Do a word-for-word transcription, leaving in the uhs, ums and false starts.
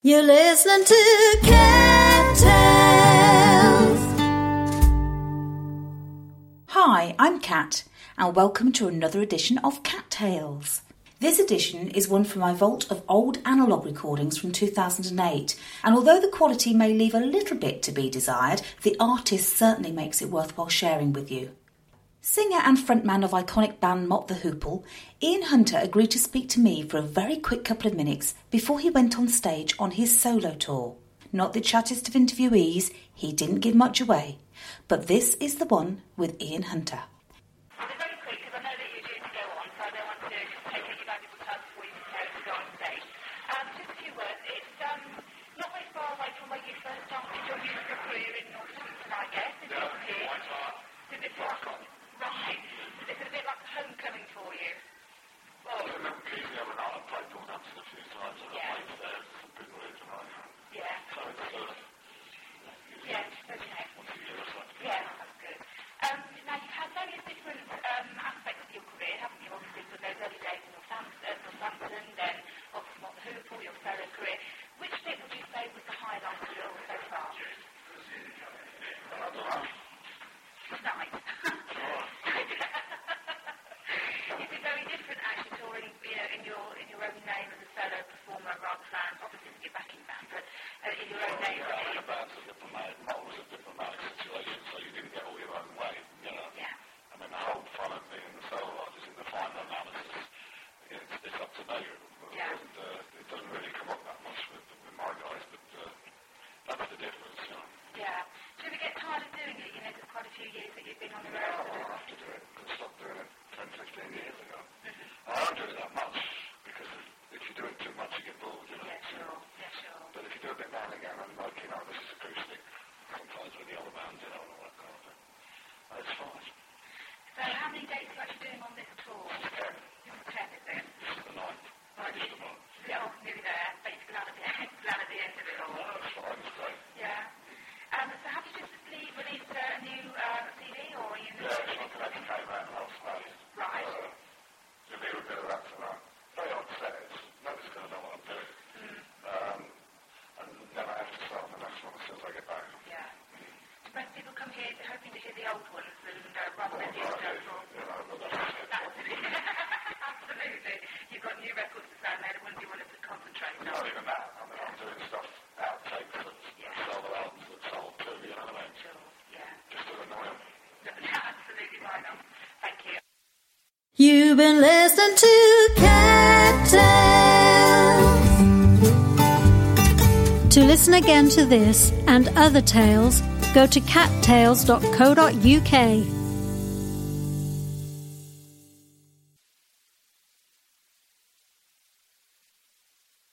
You're listening to Cat Tales. Hi, I'm Kat, and welcome to another edition of Cat Tales. This edition is one from my vault of old analogue recordings from two thousand eight, and although the quality may leave a little bit to be desired, the artist certainly makes it worthwhile sharing with you. Singer and frontman of iconic band Mott the Hoople, Ian Hunter agreed to speak to me for a very quick couple of minutes before he went on stage on his solo tour. Not the chattest of interviewees, he didn't give much away, but this is the one with Ian Hunter. Very quick, because I know that you're due to go on, so I don't want to just take any valuable time before you prepare to go on stage. Um, just a few words. It's um, not very far away from where you first started your musical career in Northampton, I guess. Is it here? Is it far? Right. Is it a bit like homecoming for you? Well, it's a little easier than I played Northampton a few times, and Yeah. I played there some people here tonight. Yeah. So it's uh, Yeah, okay. once a year or so. Yeah, that's good. Um, now, you've had various different um, aspects of your career, haven't you? Obviously, for those early days in Northampton, uh, Northampton then obviously Mott the Hoople, your solo career. Which bit would you say was the highlight of it all so far? I don't know. Nice. Is it very different actually touring, you know, in your in your own name as a solo performer rather than obviously with your backing band, but uh, in your own name? Yeah, the band's a diplomatic, Mott was a diplomatic situation, so you didn't get all your own way, you know. Yeah. I mean, the whole fun of being the solo artist in the final analysis, it's, it's up to me. Yeah. And, uh, it doesn't really come up that much with, with my guys, but uh, that's the difference, you know. Yeah. Do you ever get tired of doing it? You know, there's quite a few years that you've been on the road. I have to do it. I stopped doing it ten, fifteen years ago. I don't do it that much because if you do it too much, you get bored, you know. Yeah, sure. Yeah, sure. But if you do a bit now and again, and like, you know, this is acoustic, sometimes with the other bands, you know, and all that kind of thing. And it's fine. So how many dates are you actually doing on this tour? Ten. This is ten, is it? This is the ninth. Right, This is the month. Yeah, oh, nearly there. Basically, glad at the end, glad at the end of it all. No, it's fine. It's great. Yeah. Um, so have you just released released a new uh, C D, or are you in the Yeah, it's not going to came out last night. Right. Uh, you'll hear a bit of that tonight. Very odd sets. Nobody's going to know what I'm doing. Mm. Um, and then I have to start the next one as soon as I get back. Yeah. Most people come here hoping to hear the old ones and uh, rather than the old ones. You know, but that's Absolutely. Absolutely. You've got new records to sound there, the ones you wanted to concentrate on. not even that. I mean, I'm doing stuff, outtakes that Yeah. solo albums that sold too, you know what I mean? Sure. Yeah. Just to annoy them. Absolutely right on. Thank you. You've been listening to Cat Tales. To listen again to this and other tales, go to cat tales dot co dot uk.